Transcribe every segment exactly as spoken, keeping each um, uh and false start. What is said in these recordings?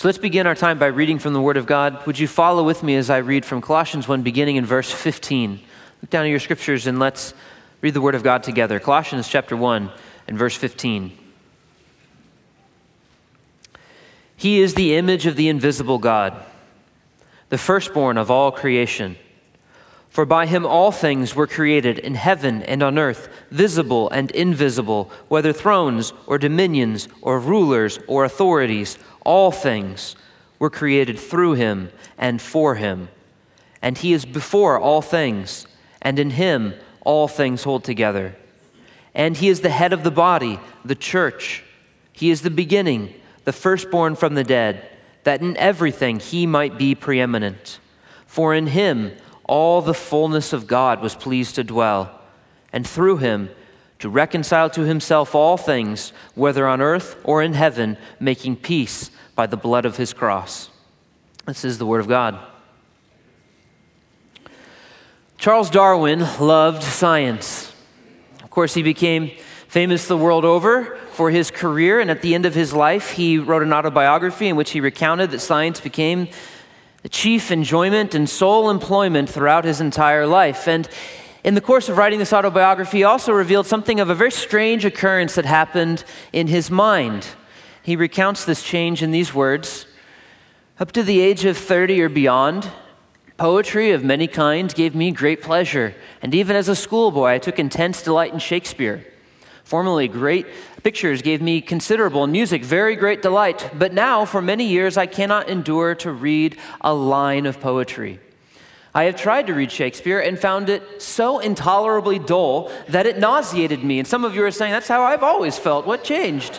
So let's begin our time by reading from the Word of God. Would you follow with me as I read from Colossians one, beginning in verse fifteen? Look down at your scriptures and let's read the Word of God together. Colossians chapter one and verse fifteen. He is the image of the invisible God, the firstborn of all creation. For by him all things were created in heaven and on earth, visible and invisible, whether thrones or dominions or rulers or authorities, all things were created through him and for him. And he is before all things, and in him all things hold together. And he is the head of the body, the church. He is the beginning, the firstborn from the dead, that in everything he might be preeminent. For in him all the fullness of God was pleased to dwell, and through him to reconcile to himself all things, whether on earth or in heaven, making peace by the blood of his cross. This is the word of God. Charles Darwin loved science. Of course, he became famous the world over for his career, and at the end of his life, he wrote an autobiography in which he recounted that science became the chief enjoyment and sole employment throughout his entire life. And in the course of writing this autobiography, he also revealed something of a very strange occurrence that happened in his mind. He recounts this change in these words: "Up to the age of thirty or beyond, poetry of many kinds gave me great pleasure, and even as a schoolboy I took intense delight in Shakespeare. Formerly, great pictures gave me considerable, and music very great delight, but now for many years I cannot endure to read a line of poetry. I have tried to read Shakespeare and found it so intolerably dull that it nauseated me." And some of you are saying, "That's how I've always felt. What changed?"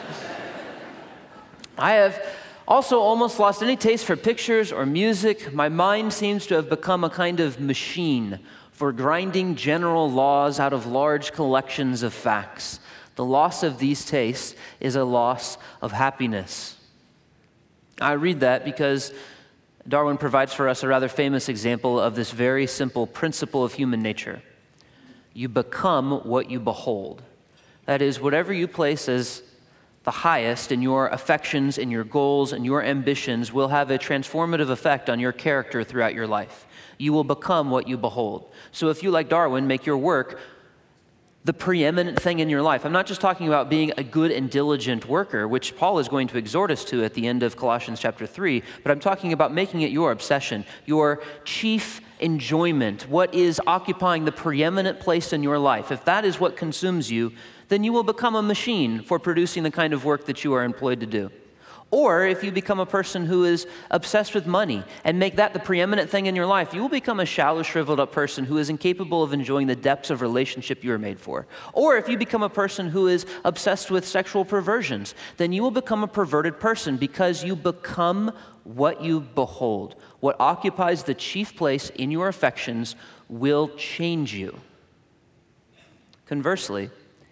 "I have also almost lost any taste for pictures or music. My mind seems to have become a kind of machine for grinding general laws out of large collections of facts. The loss of these tastes is a loss of happiness." I read that because Darwin provides for us a rather famous example of this very simple principle of human nature. You become what you behold. That is, whatever you place as the highest in your affections, in your goals, and your ambitions will have a transformative effect on your character throughout your life. You will become what you behold. So if you, like Darwin, make your work the preeminent thing in your life. I'm not just talking about being a good and diligent worker, which Paul is going to exhort us to at the end of Colossians chapter three, but I'm talking about making it your obsession, your chief enjoyment, what is occupying the preeminent place in your life. If that is what consumes you, then you will become a machine for producing the kind of work that you are employed to do. Or if you become a person who is obsessed with money and make that the preeminent thing in your life, you will become a shallow, shriveled up person who is incapable of enjoying the depths of relationship you are made for. Or if you become a person who is obsessed with sexual perversions, then you will become a perverted person because you become what you behold. What occupies the chief place in your affections will change you. Conversely,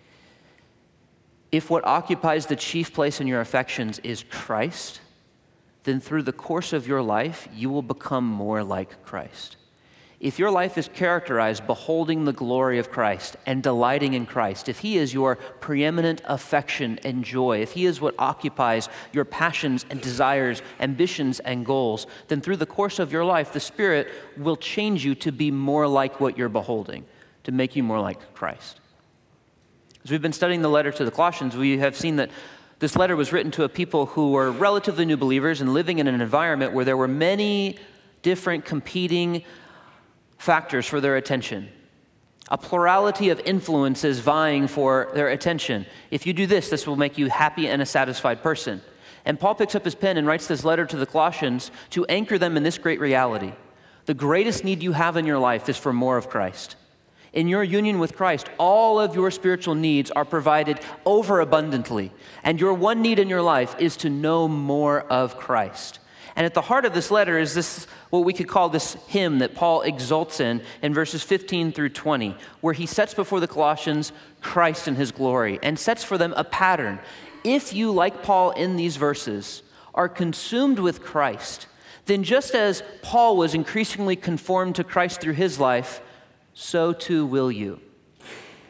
if what occupies the chief place in your affections is Christ, then through the course of your life, you will become more like Christ. If your life is characterized beholding the glory of Christ and delighting in Christ, if he is your preeminent affection and joy, if he is what occupies your passions and desires, ambitions and goals, then through the course of your life, the Spirit will change you to be more like what you're beholding, to make you more like Christ. As we've been studying the letter to the Colossians, we have seen that this letter was written to a people who were relatively new believers and living in an environment where there were many different competing factors for their attention. A plurality of influences vying for their attention. If you do this, this will make you happy and a satisfied person. And Paul picks up his pen and writes this letter to the Colossians to anchor them in this great reality. The greatest need you have in your life is for more of Christ. In your union with Christ, all of your spiritual needs are provided overabundantly. And your one need in your life is to know more of Christ. And at the heart of this letter is this, what we could call this hymn that Paul exults in, in verses fifteen through twenty, where he sets before the Colossians Christ in his glory and sets for them a pattern. If you, like Paul in these verses, are consumed with Christ, then just as Paul was increasingly conformed to Christ through his life, so too will you.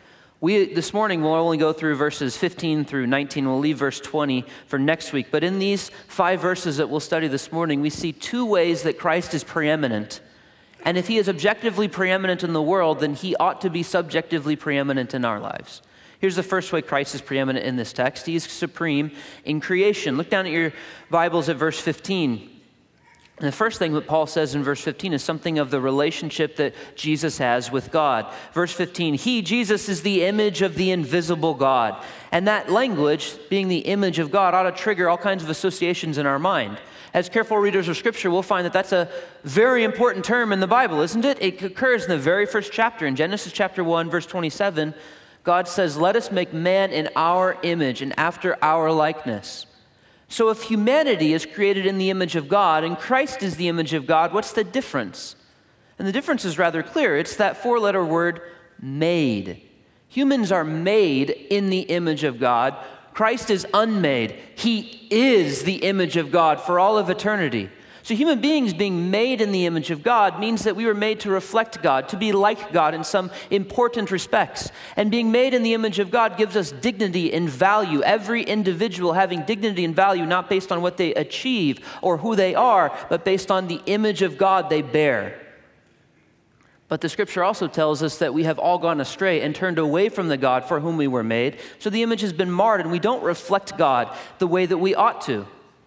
We, this morning, we'll only go through verses fifteen through nineteen. We'll leave verse twenty for next week. But in these five verses that we'll study this morning, we see two ways that Christ is preeminent. And if he is objectively preeminent in the world, then he ought to be subjectively preeminent in our lives. Here's the first way Christ is preeminent in this text. He is supreme in creation. Look down at your Bibles at verse fifteen. And the first thing that Paul says in verse fifteen is something of the relationship that Jesus has with God. Verse fifteen, he, Jesus, is the image of the invisible God. And that language, being the image of God, ought to trigger all kinds of associations in our mind. As careful readers of Scripture, we'll find that that's a very important term in the Bible, isn't it? It occurs in the very first chapter. In Genesis chapter one, verse twenty-seven, God says, let us make man in our image and after our likeness. So if humanity is created in the image of God and Christ is the image of God, what's the difference? And the difference is rather clear. It's that four-letter word, made. Humans are made in the image of God. Christ is unmade. He is the image of God for all of eternity. So human beings being made in the image of God means that we were made to reflect God, to be like God in some important respects. And being made in the image of God gives us dignity and value. Every individual having dignity and value not based on what they achieve or who they are, but based on the image of God they bear. But the Scripture also tells us that we have all gone astray and turned away from the God for whom we were made. So the image has been marred and we don't reflect God the way that we ought to.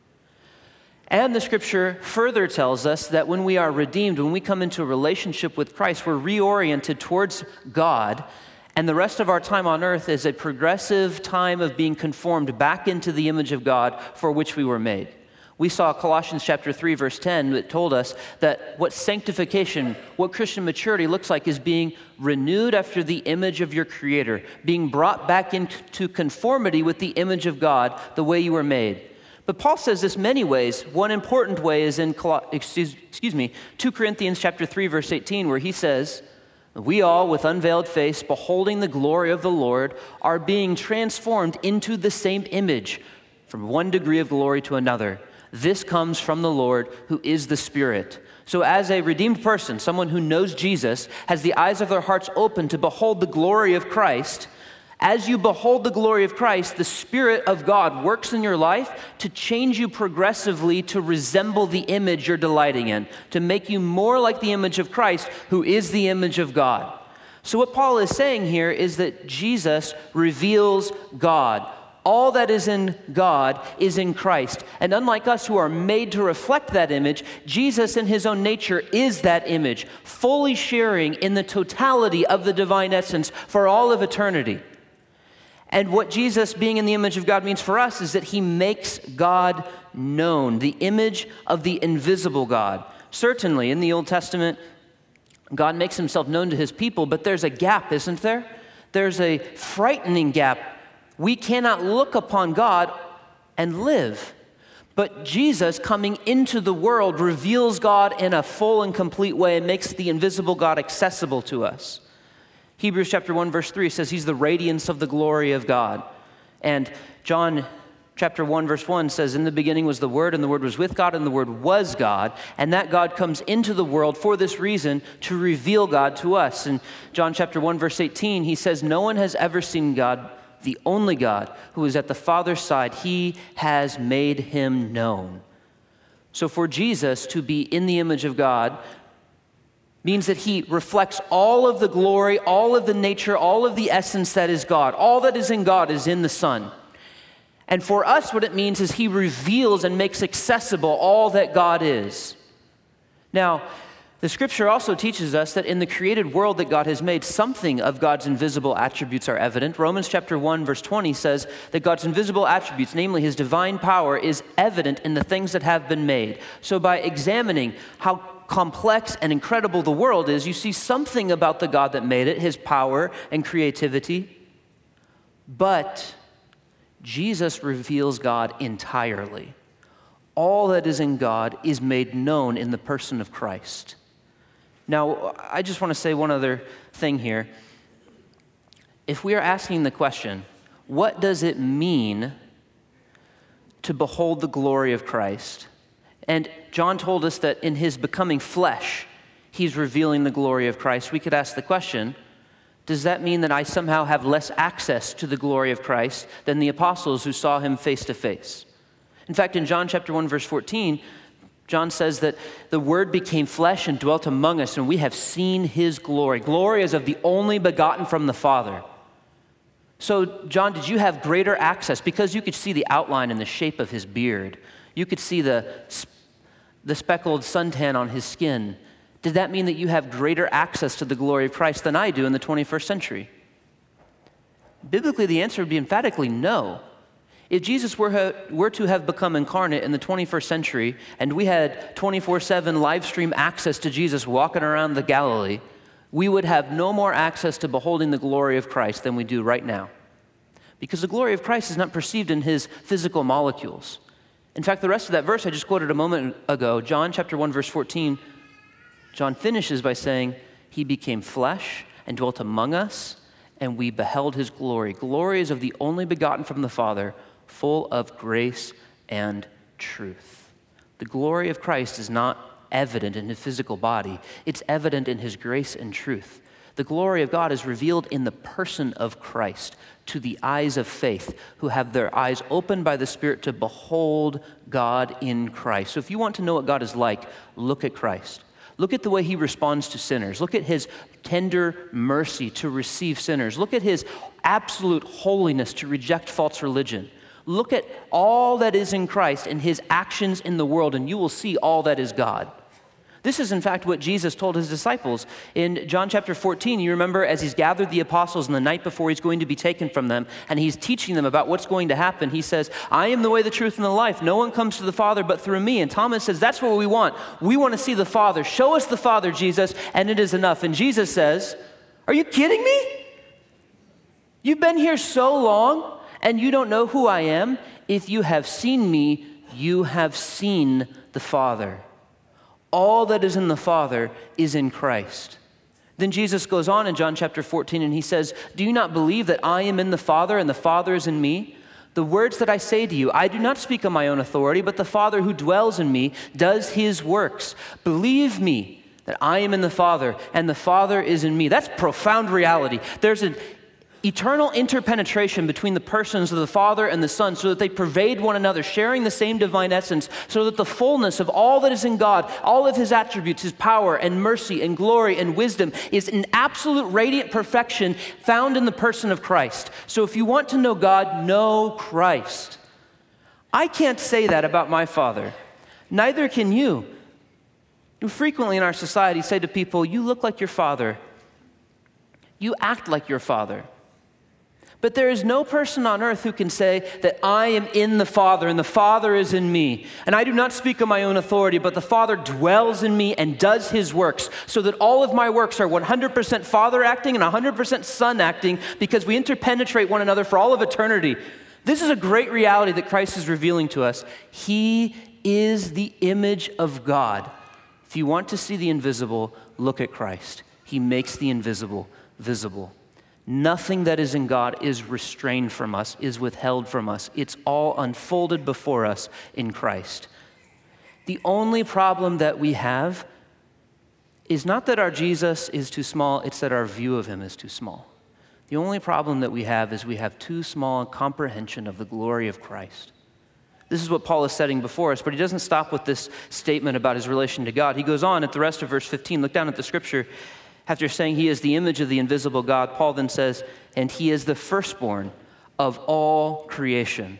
And the Scripture further tells us that when we are redeemed, when we come into a relationship with Christ, we're reoriented towards God, and the rest of our time on earth is a progressive time of being conformed back into the image of God for which we were made. We saw Colossians chapter three, verse ten, that told us that what sanctification, what Christian maturity looks like is being renewed after the image of your Creator, being brought back into conformity with the image of God, the way you were made. But Paul says this many ways. One important way is in excuse, excuse me, Second Corinthians chapter three, verse eighteen, where he says, we all, with unveiled face, beholding the glory of the Lord, are being transformed into the same image, from one degree of glory to another. This comes from the Lord, who is the Spirit. So as a redeemed person, someone who knows Jesus, has the eyes of their hearts open to behold the glory of Christ. As you behold the glory of Christ, the Spirit of God works in your life to change you progressively to resemble the image you're delighting in, to make you more like the image of Christ, who is the image of God. So what Paul is saying here is that Jesus reveals God. All that is in God is in Christ. And unlike us who are made to reflect that image, Jesus in his own nature is that image, fully sharing in the totality of the divine essence for all of eternity. And what Jesus being in the image of God means for us is that he makes God known, the image of the invisible God. Certainly, in the Old Testament, God makes himself known to his people, but there's a gap, isn't there? There's a frightening gap. We cannot look upon God and live. But Jesus coming into the world reveals God in a full and complete way and makes the invisible God accessible to us. Hebrews chapter one, verse three says he's the radiance of the glory of God. And John chapter one, verse one says, in the beginning was the Word, and the Word was with God, and the Word was God. And that God comes into the world for this reason, to reveal God to us. In John chapter one, verse eighteen, he says, no one has ever seen God, the only God, who is at the Father's side. He has made him known. So for Jesus to be in the image of God means that he reflects all of the glory, all of the nature, all of the essence that is God. All that is in God is in the Son. And for us, what it means is he reveals and makes accessible all that God is. Now, the Scripture also teaches us that in the created world that God has made, something of God's invisible attributes are evident. Romans chapter one, verse twenty says that God's invisible attributes, namely his divine power, is evident in the things that have been made. So by examining how complex and incredible the world is, you see something about the God that made it, his power and creativity. But Jesus reveals God entirely. All that is in God is made known in the person of Christ. Now, I just want to say one other thing here. If we are asking the question, what does it mean to behold the glory of Christ? And John told us that in his becoming flesh, he's revealing the glory of Christ. We could ask the question, Does that mean that I somehow have less access to the glory of Christ than the apostles who saw him face to face? In fact, in John chapter one, verse fourteen, John says that the Word became flesh and dwelt among us, and we have seen his glory. Glory as of the only begotten from the Father. So, John, did you have greater access? Because you could see the outline and the shape of his beard. You could see the, the speckled suntan on his skin. Did that mean that you have greater access to the glory of Christ than I do in the twenty-first century? Biblically, the answer would be emphatically no. If Jesus were, were to have become incarnate in the twenty-first century and we had twenty-four seven live stream access to Jesus walking around the Galilee, we would have no more access to beholding the glory of Christ than we do right now. Because the glory of Christ is not perceived in his physical molecules. In fact, the rest of that verse I just quoted a moment ago, John chapter one, verse fourteen, John finishes by saying, he became flesh and dwelt among us, and we beheld his glory. Glory is of the only begotten from the Father, full of grace and truth. The glory of Christ is not evident in his physical body. It's evident in his grace and truth. The glory of God is revealed in the person of Christ to the eyes of faith, who have their eyes opened by the Spirit to behold God in Christ. So if you want to know what God is like, look at Christ. Look at the way he responds to sinners. Look at his tender mercy to receive sinners. Look at his absolute holiness to reject false religion. Look at all that is in Christ and his actions in the world, and you will see all that is God. This is, in fact, what Jesus told his disciples. In John chapter fourteen, you remember as he's gathered the apostles in the night before he's going to be taken from them, and he's teaching them about what's going to happen. He says, I am the way, the truth, and the life. No one comes to the Father but through me. And Thomas says, that's what we want. We want to see the Father. Show us the Father, Jesus, and it is enough. And Jesus says, are you kidding me? You've been here so long, and you don't know who I am? If you have seen me, you have seen the Father. All that is in the Father is in Christ. Then Jesus goes on in John chapter fourteen and he says, do you not believe that I am in the Father and the Father is in me? The words that I say to you, I do not speak on my own authority, but the Father who dwells in me does his works. Believe me that I am in the Father and the Father is in me. That's profound reality. There's an eternal interpenetration between the persons of the Father and the Son so that they pervade one another, sharing the same divine essence, so that the fullness of all that is in God, all of his attributes, his power and mercy and glory and wisdom is in absolute radiant perfection found in the person of Christ. So if you want to know God, know Christ. I can't say that about my Father. Neither can you. We frequently in our society say to people, you look like your father. You act like your father. But there is no person on earth who can say that I am in the Father and the Father is in me. And I do not speak on my own authority, but the Father dwells in me and does his works, so that all of my works are one hundred percent Father acting and one hundred percent Son acting, because we interpenetrate one another for all of eternity. This is a great reality that Christ is revealing to us. He is the image of God. If you want to see the invisible, look at Christ. He makes the invisible visible. Nothing that is in God is restrained from us, is withheld from us. It's all unfolded before us in Christ. The only problem that we have is not that our Jesus is too small, it's that our view of him is too small. The only problem that we have is we have too small a comprehension of the glory of Christ. This is what Paul is setting before us, but he doesn't stop with this statement about his relation to God. He goes on at the rest of verse fifteen. Look down at the scripture. After saying he is the image of the invisible God, Paul then says, and he is the firstborn of all creation.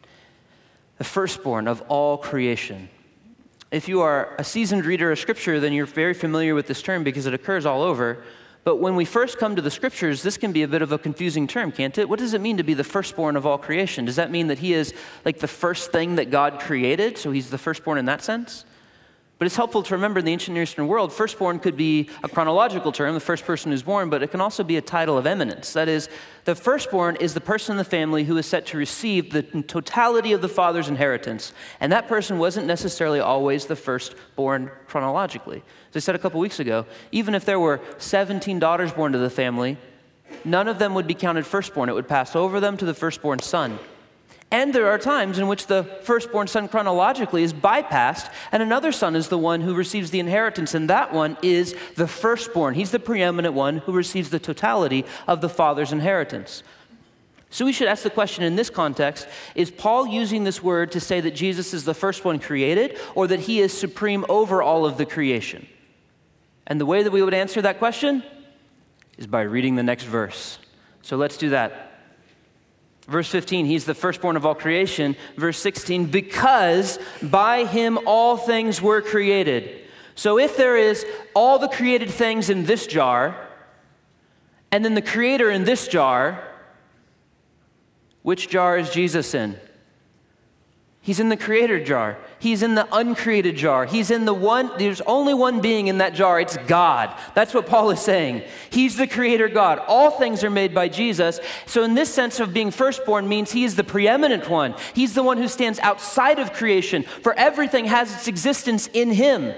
The firstborn of all creation. If you are a seasoned reader of Scripture, then you're very familiar with this term because it occurs all over. But when we first come to the Scriptures, this can be a bit of a confusing term, can't it? What does it mean to be the firstborn of all creation? Does that mean that he is like the first thing that God created, so he's the firstborn in that sense? But it's helpful to remember in the ancient Near Eastern world, firstborn could be a chronological term, the first person who's born, but it can also be a title of eminence. That is, the firstborn is the person in the family who is set to receive the totality of the father's inheritance. And that person wasn't necessarily always the firstborn chronologically. As I said a couple weeks ago, even if there were seventeen daughters born to the family, none of them would be counted firstborn. It would pass over them to the firstborn son. And there are times in which the firstborn son chronologically is bypassed, and another son is the one who receives the inheritance, and that one is the firstborn. He's the preeminent one who receives the totality of the father's inheritance. So we should ask the question in this context, is Paul using this word to say that Jesus is the first one created, or that he is supreme over all of the creation? And the way that we would answer that question is by reading the next verse. So let's do that. Verse fifteen, he's the firstborn of all creation. Verse sixteen, because by him all things were created. So if there is all the created things in this jar, and then the creator in this jar, which jar is Jesus in? He's in the creator jar. He's in the uncreated jar. He's in the one, there's only one being in that jar. It's God. That's what Paul is saying. He's the creator God. All things are made by Jesus. So in this sense of being firstborn means he is the preeminent one. He's the one who stands outside of creation, for everything has its existence in him.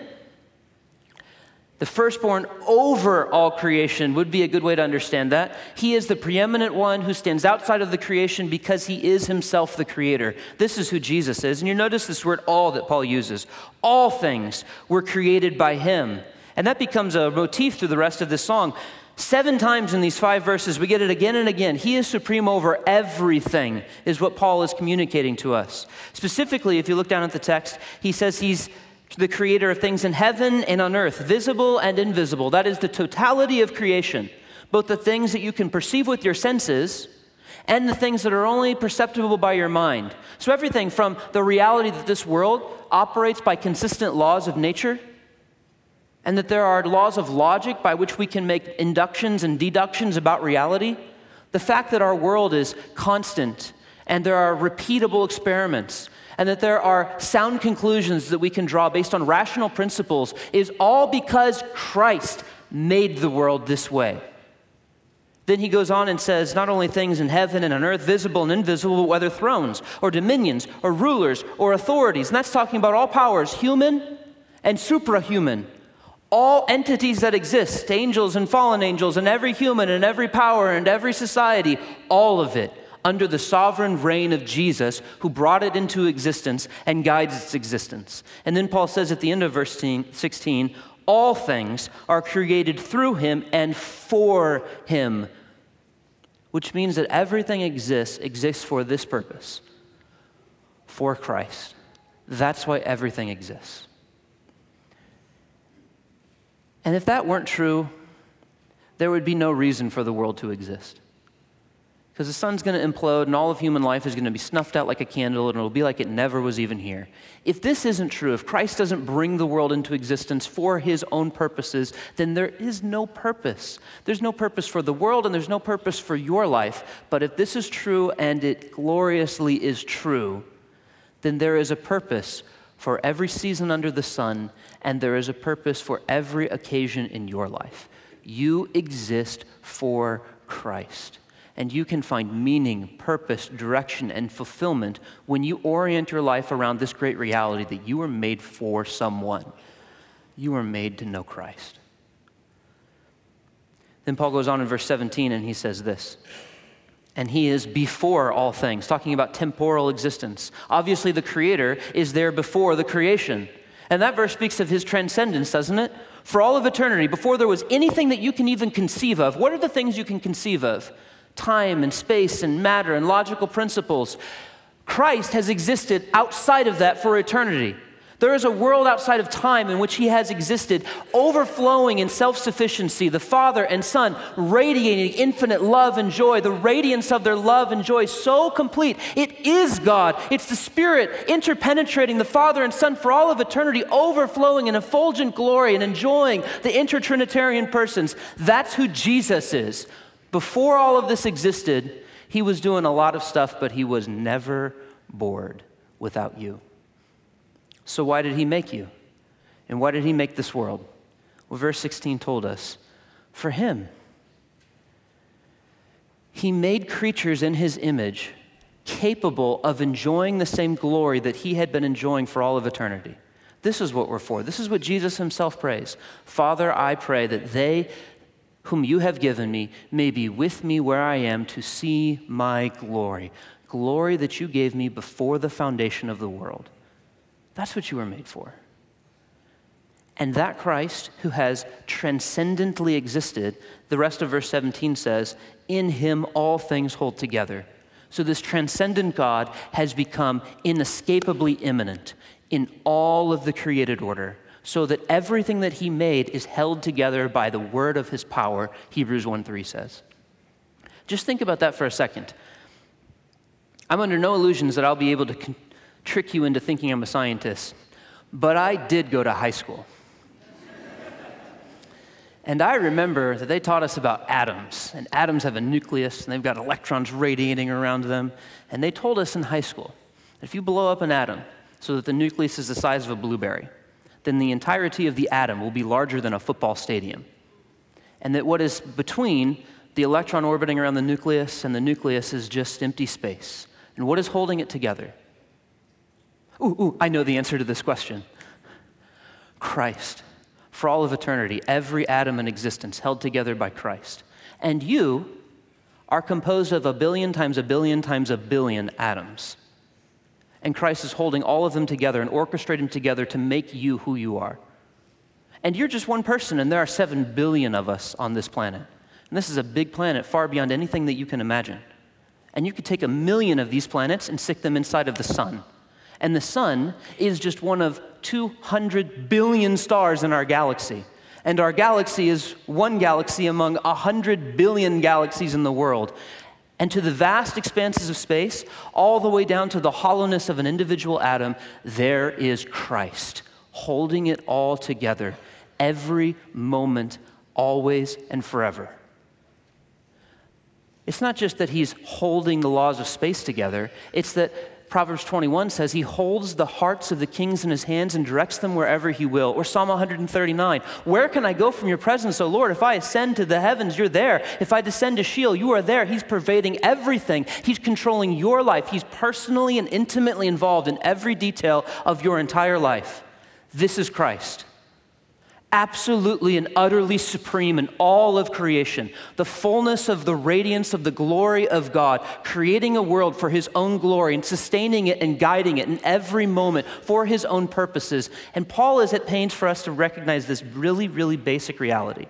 The firstborn over all creation would be a good way to understand that. He is the preeminent one who stands outside of the creation because he is himself the creator. This is who Jesus is. And you notice this word all that Paul uses. All things were created by him. And that becomes a motif through the rest of this song. Seven times in these five verses, we get it again and again. He is supreme over everything, is what Paul is communicating to us. Specifically, if you look down at the text, he says he's the creator of things in heaven and on earth, visible and invisible. That is the totality of creation, both the things that you can perceive with your senses and the things that are only perceptible by your mind. So everything from the reality that this world operates by consistent laws of nature, and that there are laws of logic by which we can make inductions and deductions about reality, the fact that our world is constant and there are repeatable experiments, and that there are sound conclusions that we can draw based on rational principles is all because Christ made the world this way. Then he goes on and says, not only things in heaven and on earth, visible and invisible, but whether thrones or dominions or rulers or authorities. And that's talking about all powers, human and suprahuman. All entities that exist, angels and fallen angels, and every human and every power and every society, all of it, under the sovereign reign of Jesus, who brought it into existence and guides its existence. And then Paul says at the end of verse sixteen, all things are created through him and for him, which means that everything exists, exists for this purpose, for Christ. That's why everything exists. And if that weren't true, there would be no reason for the world to exist. Because the sun's going to implode and all of human life is going to be snuffed out like a candle and it'll be like it never was even here. If this isn't true, if Christ doesn't bring the world into existence for his own purposes, then there is no purpose. There's no purpose for the world and there's no purpose for your life. But if this is true and it gloriously is true, then there is a purpose for every season under the sun, and there is a purpose for every occasion in your life. You exist for Christ. And you can find meaning, purpose, direction, and fulfillment when you orient your life around this great reality that you were made for someone. You were made to know Christ. Then Paul goes on in verse seventeen and he says this, and he is before all things, talking about temporal existence. Obviously, the Creator is there before the creation. And that verse speaks of his transcendence, doesn't it? For all of eternity, before there was anything that you can even conceive of, what are the things you can conceive of? Time and space and matter and logical principles. Christ has existed outside of that for eternity. There is a world outside of time in which he has existed, overflowing in self-sufficiency, the Father and Son radiating infinite love and joy, the radiance of their love and joy so complete. It is God. It's the Spirit interpenetrating the Father and Son for all of eternity, overflowing in effulgent glory and enjoying the intertrinitarian persons. That's who Jesus is. Before all of this existed, he was doing a lot of stuff, but he was never bored without you. So why did he make you? And why did he make this world? Well, verse sixteen told us, for him. He made creatures in his image capable of enjoying the same glory that he had been enjoying for all of eternity. This is what we're for. This is what Jesus himself prays. Father, I pray that they whom you have given me may be with me where I am to see my glory. glory that you gave me before the foundation of the world. That's what you were made for. And that Christ, who has transcendently existed, the rest of verse seventeen says, in him all things hold together. So this transcendent God has become inescapably immanent in all of the created order, so that everything that he made is held together by the word of his power, Hebrews one three says. Just think about that for a second. I'm under no illusions that I'll be able to con- trick you into thinking I'm a scientist, but I did go to high school. And I remember that they taught us about atoms, and atoms have a nucleus, and they've got electrons radiating around them. And they told us in high school that if you blow up an atom so that the nucleus is the size of a blueberry, then the entirety of the atom will be larger than a football stadium. And that what is between the electron orbiting around the nucleus and the nucleus is just empty space. And what is holding it together? Ooh, ooh, I know the answer to this question. Christ. For all of eternity, every atom in existence held together by Christ. And you are composed of a billion times a billion times a billion atoms. And Christ is holding all of them together and orchestrating them together to make you who you are. And you're just one person, and there are seven billion of us on this planet. And this is a big planet far beyond anything that you can imagine. And you could take a million of these planets and stick them inside of the sun. And the sun is just one of two hundred billion stars in our galaxy. And our galaxy is one galaxy among one hundred billion galaxies in the world. And to the vast expanses of space, all the way down to the hollowness of an individual atom, there is Christ, holding it all together, every moment, always and forever. It's not just that he's holding the laws of space together, it's that Proverbs twenty-one says he holds the hearts of the kings in his hands and directs them wherever he will. Or Psalm one thirty-nine, where can I go from your presence, O Lord? If I ascend to the heavens, you're there. If I descend to Sheol, you are there. He's pervading everything. He's controlling your life. He's personally and intimately involved in every detail of your entire life. This is Christ. Absolutely and utterly supreme in all of creation, the fullness of the radiance of the glory of God, creating a world for his own glory and sustaining it and guiding it in every moment for his own purposes. And Paul is at pains for us to recognize this really, really basic reality.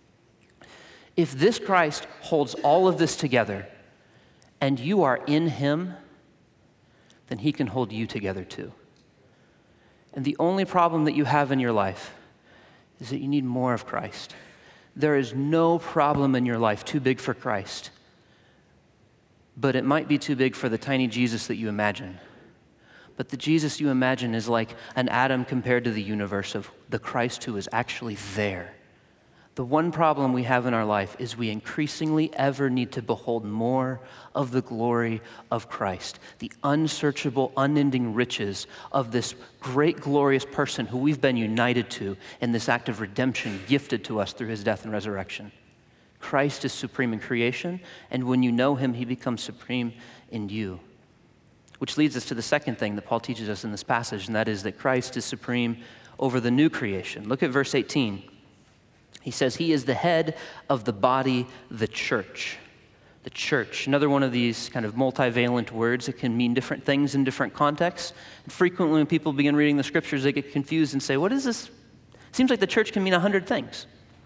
If this Christ holds all of this together and you are in him, then he can hold you together too. And the only problem that you have in your life is that you need more of Christ. There is no problem in your life too big for Christ, but it might be too big for the tiny Jesus that you imagine. But the Jesus you imagine is like an atom compared to the universe of the Christ who is actually there. The one problem we have in our life is we increasingly ever need to behold more of the glory of Christ, the unsearchable, unending riches of this great, glorious person who we've been united to in this act of redemption gifted to us through his death and resurrection. Christ is supreme in creation, and when you know him, he becomes supreme in you. Which leads us to the second thing that Paul teaches us in this passage, and that is that Christ is supreme over the new creation. Look at verse eighteen. He says he is the head of the body, the church. The church, another one of these kind of multivalent words that can mean different things in different contexts. And frequently when people begin reading the scriptures, they get confused and say, what is this? It seems like the church can mean a hundred things.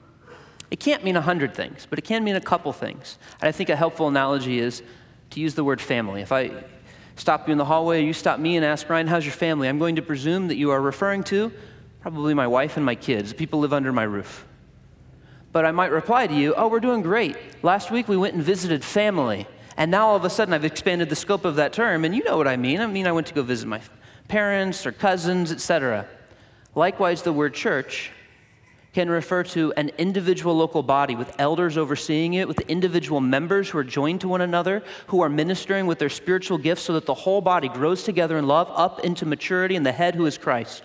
It can't mean a hundred things, but it can mean a couple things. And I think a helpful analogy is to use the word family. If I stop you in the hallway, or you stop me and ask, Ryan, how's your family? I'm going to presume that you are referring to probably my wife and my kids. People live under my roof. But I might reply to you, oh, we're doing great. Last week we went and visited family. And now all of a sudden I've expanded the scope of that term, and you know what I mean. I mean I went to go visit my parents or cousins, et cetera. Likewise, the word church can refer to an individual local body with elders overseeing it, with individual members who are joined to one another, who are ministering with their spiritual gifts so that the whole body grows together in love up into maturity in the head who is Christ.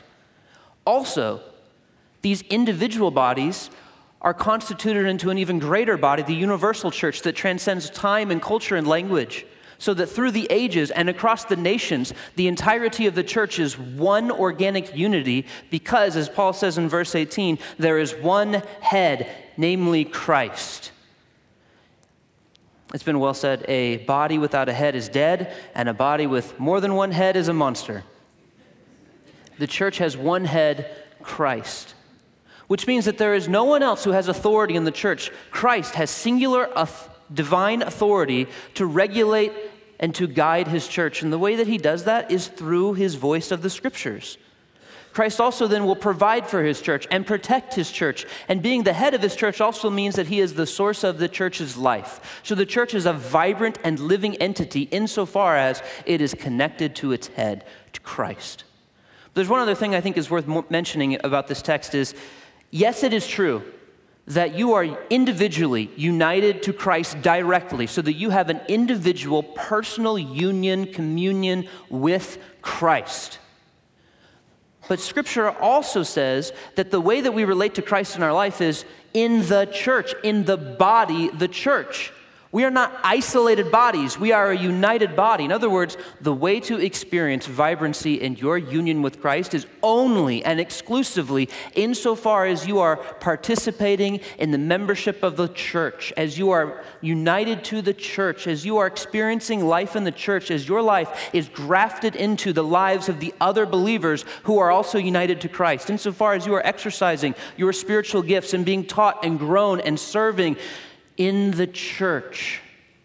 Also, these individual bodies are constituted into an even greater body, the universal church that transcends time and culture and language, so that through the ages and across the nations, the entirety of the church is one organic unity because, as Paul says in verse eighteen, there is one head, namely Christ. It's been well said, a body without a head is dead, and a body with more than one head is a monster. The church has one head, Christ, which means that there is no one else who has authority in the church. Christ has singular divine authority to regulate and to guide his church. And the way that he does that is through his voice of the scriptures. Christ also then will provide for his church and protect his church. And being the head of his church also means that he is the source of the church's life. So the church is a vibrant and living entity insofar as it is connected to its head, to Christ. There's one other thing I think is worth mentioning about this text is, yes, it is true that you are individually united to Christ directly, so that you have an individual personal union, communion with Christ. But Scripture also says that the way that we relate to Christ in our life is in the church, in the body, the church. We are not isolated bodies. We are a united body. In other words, the way to experience vibrancy in your union with Christ is only and exclusively insofar as you are participating in the membership of the church, as you are united to the church, as you are experiencing life in the church, as your life is grafted into the lives of the other believers who are also united to Christ, insofar as you are exercising your spiritual gifts and being taught and grown and serving in the church.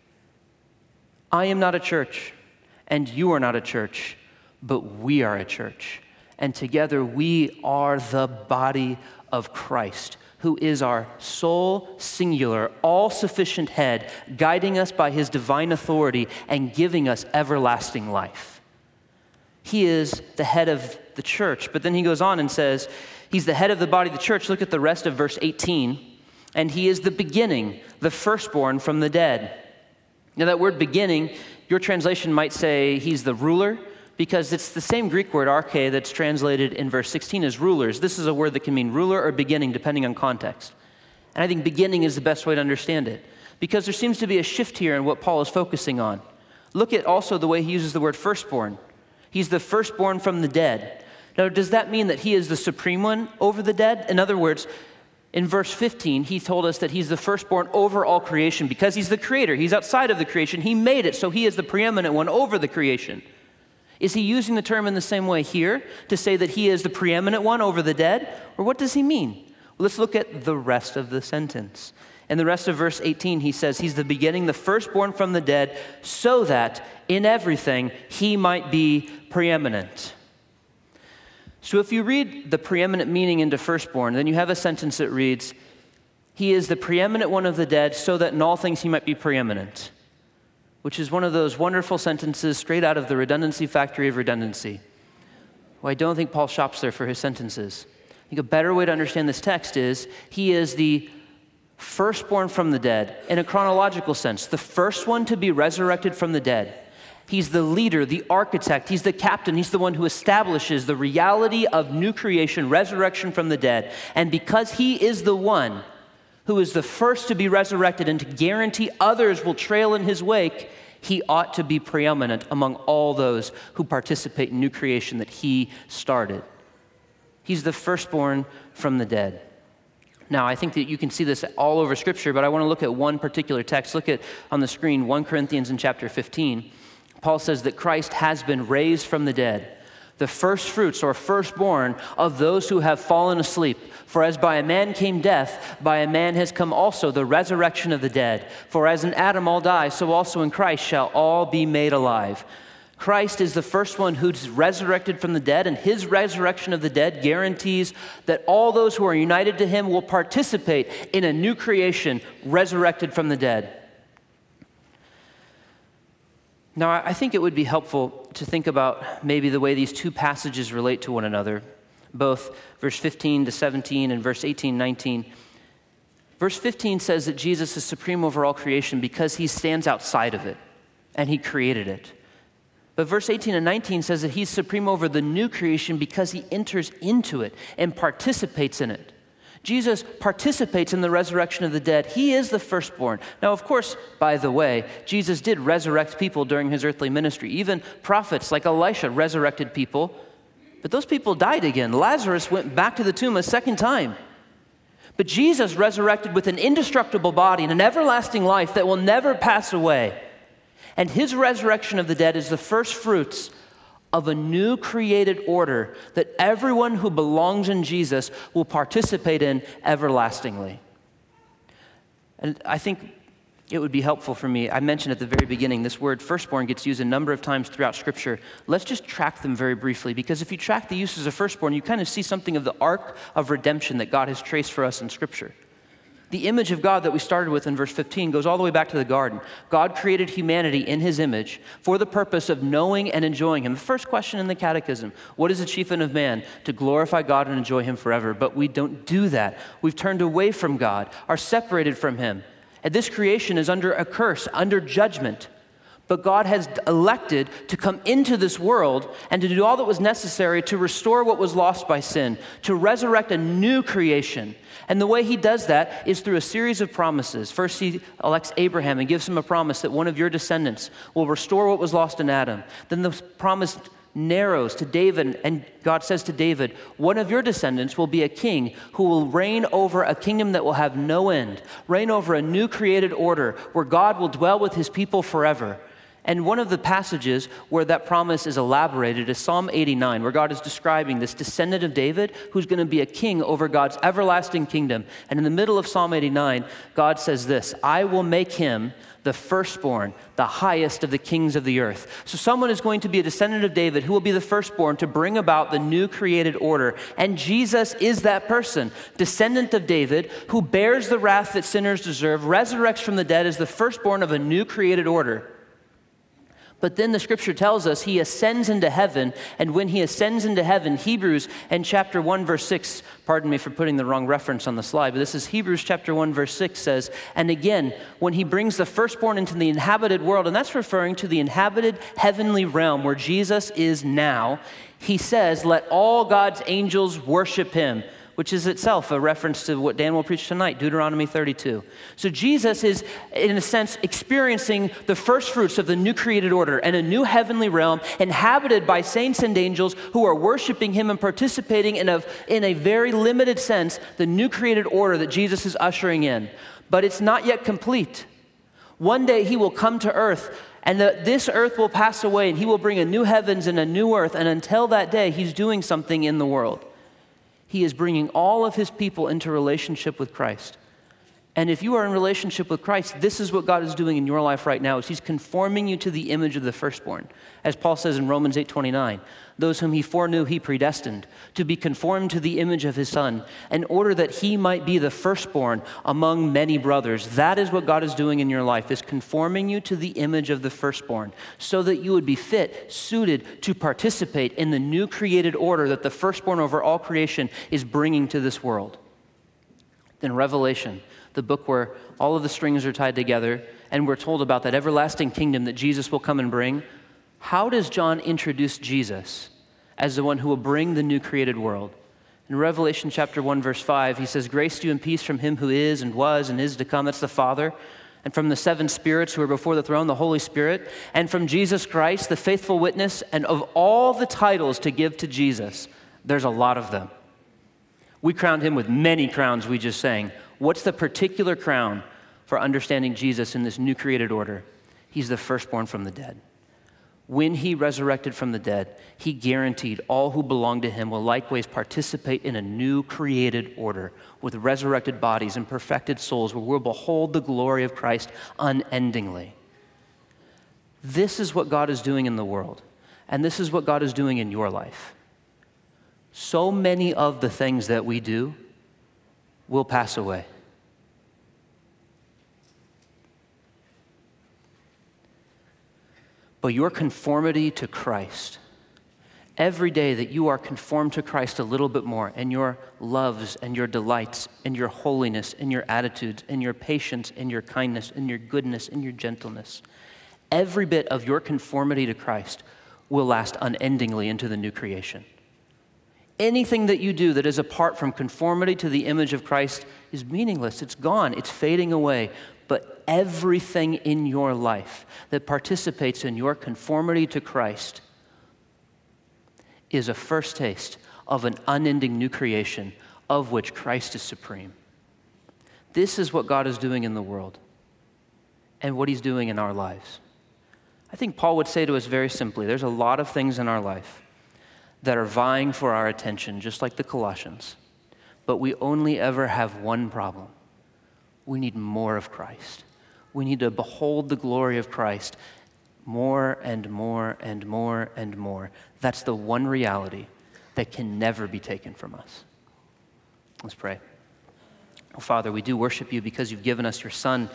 I am not a church, and you are not a church, but we are a church. And together we are the body of Christ, who is our sole, singular, all-sufficient head, guiding us by his divine authority and giving us everlasting life. He is the head of the church, but then he goes on and says, he's the head of the body of the church. Look at the rest of verse eighteen. And he is the beginning, the firstborn from the dead. Now that word beginning, your translation might say he's the ruler, because it's the same Greek word arche that's translated in verse sixteen as rulers. This is a word that can mean ruler or beginning depending on context. And I think beginning is the best way to understand it, because there seems to be a shift here in what Paul is focusing on. Look at also the way he uses the word firstborn. He's the firstborn from the dead. Now, does that mean that he is the supreme one over the dead? In other words, in verse fifteen, he told us that he's the firstborn over all creation because he's the creator. He's outside of the creation. He made it, so he is the preeminent one over the creation. Is he using the term in the same way here to say that he is the preeminent one over the dead? Or what does he mean? Well, let's look at the rest of the sentence. In the rest of verse eighteen, he says he's the beginning, the firstborn from the dead, so that in everything he might be preeminent. So if you read the preeminent meaning into firstborn, then you have a sentence that reads, he is the preeminent one of the dead, so that in all things he might be preeminent, which is one of those wonderful sentences straight out of the redundancy factory of redundancy. Well, I don't think Paul shops there for his sentences. I think a better way to understand this text is he is the firstborn from the dead in a chronological sense, the first one to be resurrected from the dead. He's the leader, the architect, he's the captain, he's the one who establishes the reality of new creation, resurrection from the dead. And because he is the one who is the first to be resurrected and to guarantee others will trail in his wake, he ought to be preeminent among all those who participate in new creation that he started. He's the firstborn from the dead. Now, I think that you can see this all over Scripture, but I want to look at one particular text. Look at on the screen, First Corinthians in chapter fifteen. Paul says that Christ has been raised from the dead, the first fruits or firstborn of those who have fallen asleep. For as by a man came death, by a man has come also the resurrection of the dead. For as in Adam all die, so also in Christ shall all be made alive. Christ is the first one who's resurrected from the dead, and his resurrection of the dead guarantees that all those who are united to him will participate in a new creation resurrected from the dead. Now, I think it would be helpful to think about maybe the way these two passages relate to one another, both verse fifteen to seventeen and verse eighteen, nineteen. Verse fifteen says that Jesus is supreme over all creation because he stands outside of it and he created it. But verse eighteen and nineteen says that he's supreme over the new creation because he enters into it and participates in it. Jesus participates in the resurrection of the dead. He is the firstborn. Now, of course, by the way, Jesus did resurrect people during his earthly ministry. Even prophets like Elisha resurrected people, but those people died again. Lazarus went back to the tomb a second time. But Jesus resurrected with an indestructible body and an everlasting life that will never pass away. And his resurrection of the dead is the first fruits of a new created order that everyone who belongs in Jesus will participate in everlastingly. And I think it would be helpful for me. I mentioned at the very beginning, this word firstborn gets used a number of times throughout Scripture. Let's just track them very briefly, because if you track the uses of firstborn, you kind of see something of the arc of redemption that God has traced for us in Scripture. The image of God that we started with in verse fifteen goes all the way back to the garden. God created humanity in his image for the purpose of knowing and enjoying him. The first question in the catechism, what is the chief end of man? To glorify God and enjoy him forever. But we don't do that. We've turned away from God, are separated from him. And this creation is under a curse, under judgment. But God has elected to come into this world and to do all that was necessary to restore what was lost by sin, to resurrect a new creation. And the way he does that is through a series of promises. First, he elects Abraham and gives him a promise that one of your descendants will restore what was lost in Adam. Then the promise narrows to David, and God says to David, one of your descendants will be a king who will reign over a kingdom that will have no end, reign over a new created order where God will dwell with his people forever. And one of the passages where that promise is elaborated is Psalm eighty-nine, where God is describing this descendant of David who's going to be a king over God's everlasting kingdom. And in the middle of Psalm eighty-nine, God says this, I will make him the firstborn, the highest of the kings of the earth. So someone is going to be a descendant of David who will be the firstborn to bring about the new created order. And Jesus is that person, descendant of David, who bears the wrath that sinners deserve, resurrects from the dead as the firstborn of a new created order. But then the scripture tells us he ascends into heaven, and when he ascends into heaven, Hebrews and chapter one verse six, pardon me for putting the wrong reference on the slide, but this is Hebrews chapter one verse six says, and again, when he brings the firstborn into the inhabited world, and that's referring to the inhabited heavenly realm where Jesus is now, he says, let all God's angels worship him, which is itself a reference to what Dan will preach tonight, Deuteronomy thirty-two. So Jesus is, in a sense, experiencing the first fruits of the new created order and a new heavenly realm inhabited by saints and angels who are worshiping him and participating in a, in a very limited sense, the new created order that Jesus is ushering in. But it's not yet complete. One day he will come to earth, and the, this earth will pass away, and he will bring a new heavens and a new earth, and until that day, he's doing something in the world. He is bringing all of his people into relationship with Christ. And if you are in relationship with Christ, this is what God is doing in your life right now, is he's conforming you to the image of the firstborn. As Paul says in Romans eight twenty-nine, those whom he foreknew he predestined to be conformed to the image of his son, in order that he might be the firstborn among many brothers. That is what God is doing in your life, is conforming you to the image of the firstborn, so that you would be fit, suited to participate in the new created order that the firstborn over all creation is bringing to this world. Then Revelation, the book where all of the strings are tied together, and we're told about that everlasting kingdom that Jesus will come and bring. How does John introduce Jesus as the one who will bring the new created world? In Revelation chapter one, verse five, he says, grace to you and peace from him who is and was and is to come. That's the Father. And from the seven spirits who are before the throne, the Holy Spirit. And from Jesus Christ, the faithful witness. And of all the titles to give to Jesus, there's a lot of them. We crowned him with many crowns, we just sang. What's the particular crown for understanding Jesus in this new created order? He's the firstborn from the dead. When he resurrected from the dead, he guaranteed all who belong to him will likewise participate in a new created order with resurrected bodies and perfected souls where we'll behold the glory of Christ unendingly. This is what God is doing in the world, and this is what God is doing in your life. So many of the things that we do will pass away. But your conformity to Christ, every day that you are conformed to Christ a little bit more, and your loves and your delights and your holiness and your attitudes and your patience and your kindness and your goodness and your gentleness, every bit of your conformity to Christ will last unendingly into the new creation. Anything that you do that is apart from conformity to the image of Christ is meaningless. It's gone. It's fading away. But everything in your life that participates in your conformity to Christ is a first taste of an unending new creation of which Christ is supreme. This is what God is doing in the world and what he's doing in our lives. I think Paul would say to us very simply, there's a lot of things in our life that are vying for our attention, just like the Colossians. But we only ever have one problem. We need more of Christ. We need to behold the glory of Christ more and more and more and more. That's the one reality that can never be taken from us. Let's pray. Oh, Father, we do worship you because you've given us your Son.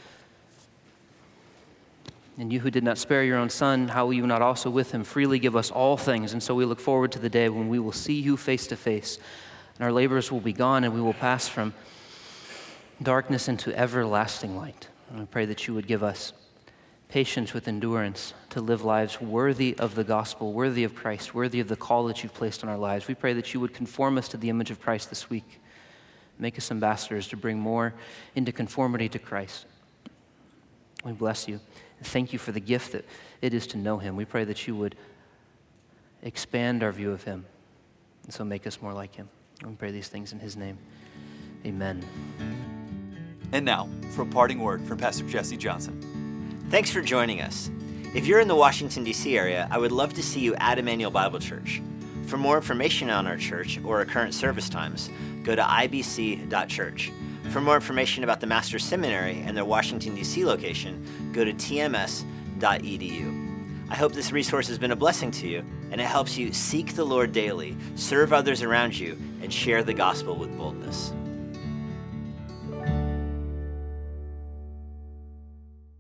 And you who did not spare your own Son, how will you not also with him freely give us all things? And so we look forward to the day when we will see you face to face, and our labors will be gone, and we will pass from darkness into everlasting light. And I pray that you would give us patience with endurance to live lives worthy of the gospel, worthy of Christ, worthy of the call that you've placed on our lives. We pray that you would conform us to the image of Christ this week. Make us ambassadors to bring more into conformity to Christ. We bless you. Thank you for the gift that it is to know him. We pray that you would expand our view of him, and so make us more like him. We pray these things in his name. Amen. And now, for a parting word from Pastor Jesse Johnson. Thanks for joining us. If you're in the Washington, D C area, I would love to see you at Emmanuel Bible Church. For more information on our church or our current service times, go to I B C dot church. For more information about the Master's Seminary and their Washington, D C location, go to T M S dot E D U. I hope this resource has been a blessing to you, and it helps you seek the Lord daily, serve others around you, and share the gospel with boldness.